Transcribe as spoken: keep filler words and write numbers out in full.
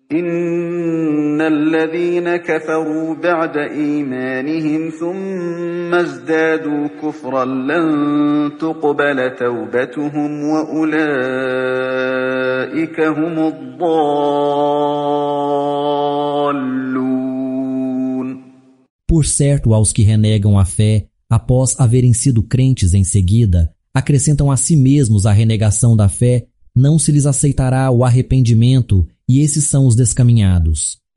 إن الذين كفروا بعد إيمانهم ثم ازدادوا كفرا لن تقبل توبتهم وأولئك هم الضالون. Por certo, aos que renegam a fé, após haverem sido crentes em seguida, acrescentam a si mesmos a renegação da fé, não se lhes aceitará o arrependimento, e esses são os descaminhados.